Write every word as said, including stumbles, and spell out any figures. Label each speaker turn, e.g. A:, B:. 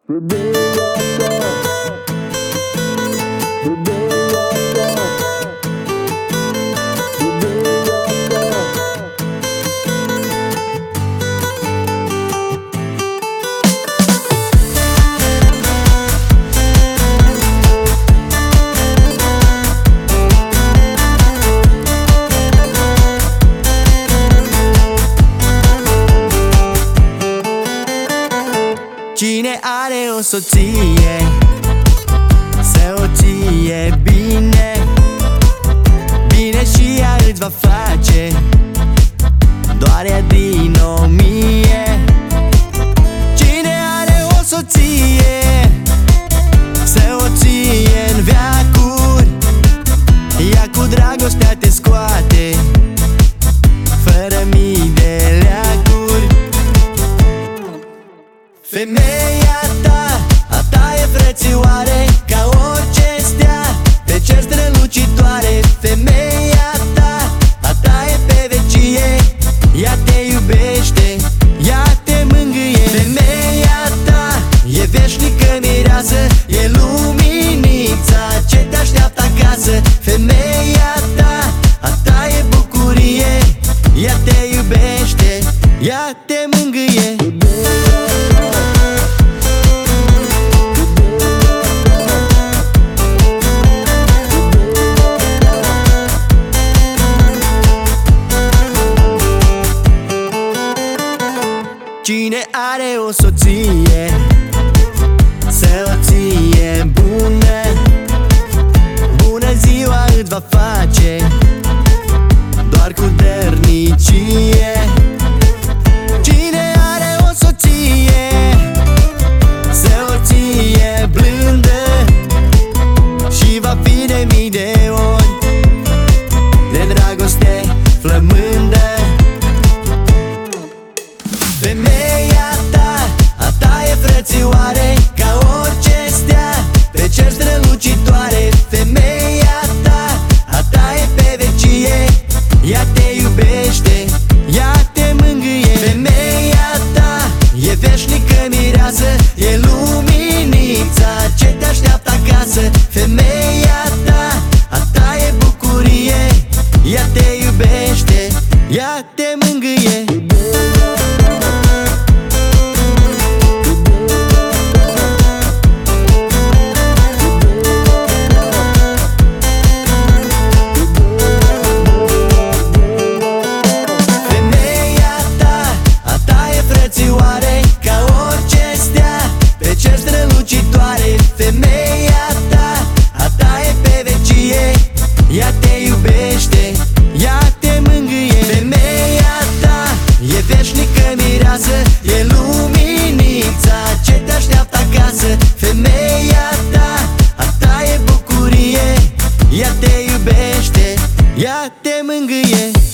A: Cine are o soție, să o ție bine, bine și ea îți va face doar ea din o mie. Cine are o soție, să o ție în veacuri, ea cu dragostea te scoate fără mii de leacuri. Femeia ta, a ta e frățioare, ca orice stea pe cer strălucitoare. Femeia ta, a ta e pe vecie, ea te iubește, ea te mângâie. Femeia ta e veșnică mireasă, e luminița ce te așteaptă acasă. Femeia ta, a ta e bucurie, ea te iubește, ea te mângâie. Cine are o soție, să o ție bună, bună ziua îți va face doar cu dărnicie. Cine are o soție, să o ție blândă, și va fi de mii de ori de dragoste flămândă. Femeia ta, a ta e frățioare, ca orice stea pe cer strălucitoare. Femeia ta, a ta e pe vecie, ea te iubește, ea te mângâie. Femeia ta e veșnică mireasă, e luminița ce te așteaptă acasă. Femeia ta, a ta e bucurie, ea te iubește, ea te mângâie. Ca orice stea pe cer strălucitoare. Femeia ta, a ta e pe vecie, ea te iubește, ea te mângâie. Femeia ta e veșnică mireasă, e luminița ce te așteaptă acasă. Femeia ta, a ta e bucurie, ea te iubește, ea te mângâie.